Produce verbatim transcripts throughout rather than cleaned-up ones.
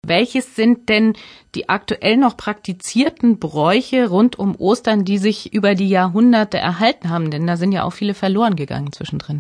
Welches sind denn die aktuell noch praktizierten Bräuche rund um Ostern, die sich über die Jahrhunderte erhalten haben? Denn da sind ja auch viele verloren gegangen zwischendrin.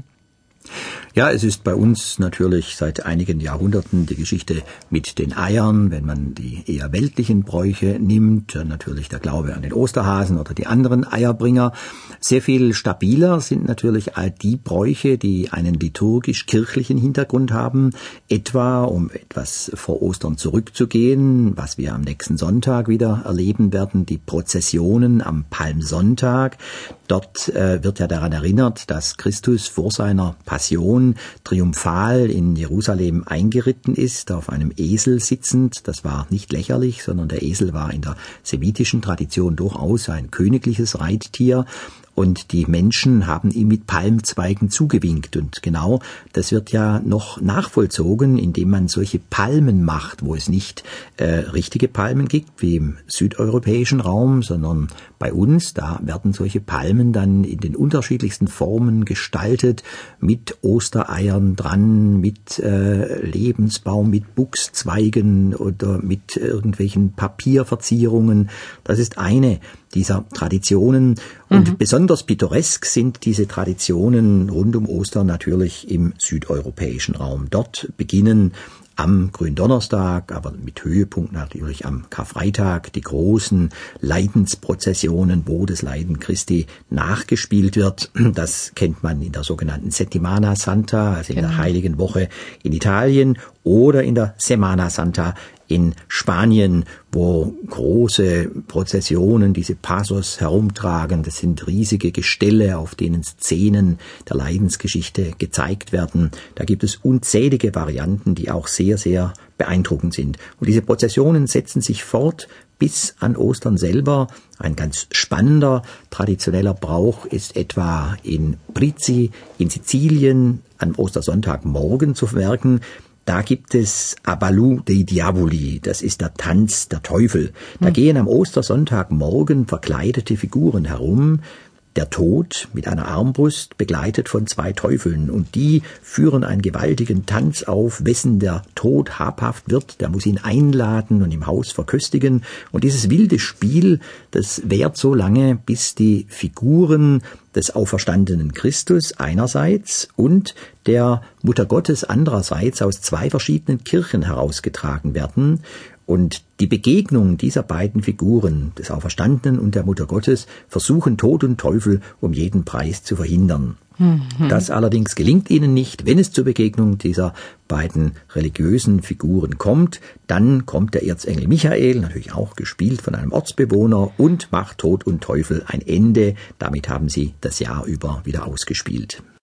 Ja, es ist bei uns natürlich seit einigen Jahrhunderten die Geschichte mit den Eiern, wenn man die eher weltlichen Bräuche nimmt, natürlich der Glaube an den Osterhasen oder die anderen Eierbringer. Sehr viel stabiler sind natürlich all die Bräuche, die einen liturgisch-kirchlichen Hintergrund haben, etwa um etwas vor Ostern zurückzugehen, was wir am nächsten Sonntag wieder erleben werden, die Prozessionen am Palmsonntag. Dort äh, wird ja daran erinnert, dass Christus vor seiner Passion triumphal in Jerusalem eingeritten ist, auf einem Esel sitzend. Das war nicht lächerlich, sondern der Esel war in der semitischen Tradition durchaus ein königliches Reittier. Und die Menschen haben ihm mit Palmzweigen zugewinkt. Und genau das wird ja noch nachvollzogen, indem man solche Palmen macht, wo es nicht äh, richtige Palmen gibt, wie im südeuropäischen Raum, sondern bei uns, da werden solche Palmen dann in den unterschiedlichsten Formen gestaltet, mit Ostereiern dran, mit äh, Lebensbaum, mit Buchszweigen oder mit irgendwelchen Papierverzierungen. Das ist eine dieser Traditionen. Und mhm. besonders pittoresk sind diese Traditionen rund um Ostern natürlich im südeuropäischen Raum. Dort beginnen am Gründonnerstag, aber mit Höhepunkt natürlich am Karfreitag, die großen Leidensprozessionen, wo das Leiden Christi nachgespielt wird. Das kennt man in der sogenannten Settimana Santa, also in genau. der Heiligen Woche in Italien, oder in der Semana Santa in Spanien, wo große Prozessionen diese Pasos herumtragen. Das sind riesige Gestelle, auf denen Szenen der Leidensgeschichte gezeigt werden. Da gibt es unzählige Varianten, die auch sehr, sehr beeindruckend sind. Und diese Prozessionen setzen sich fort bis an Ostern selber. Ein ganz spannender traditioneller Brauch ist etwa in Brizzi in Sizilien am Ostersonntagmorgen zu werken. Da gibt es Abalù dei Diavoli, das ist der Tanz der Teufel. Da hm. gehen am Ostersonntagmorgen verkleidete Figuren herum, der Tod mit einer Armbrust, begleitet von zwei Teufeln. Und die führen einen gewaltigen Tanz auf. Wessen der Tod habhaft wird, der muss ihn einladen und im Haus verköstigen. Und dieses wilde Spiel, das währt so lange, bis die Figuren des auferstandenen Christus einerseits und der Mutter Gottes andererseits aus zwei verschiedenen Kirchen herausgetragen werden. Und die Begegnung dieser beiden Figuren, des Auferstandenen und der Mutter Gottes, versuchen Tod und Teufel um jeden Preis zu verhindern. Mhm. Das allerdings gelingt ihnen nicht. Wenn es zur Begegnung dieser beiden religiösen Figuren kommt, dann kommt der Erzengel Michael, natürlich auch gespielt von einem Ortsbewohner, und macht Tod und Teufel ein Ende. Damit haben sie das Jahr über wieder ausgespielt.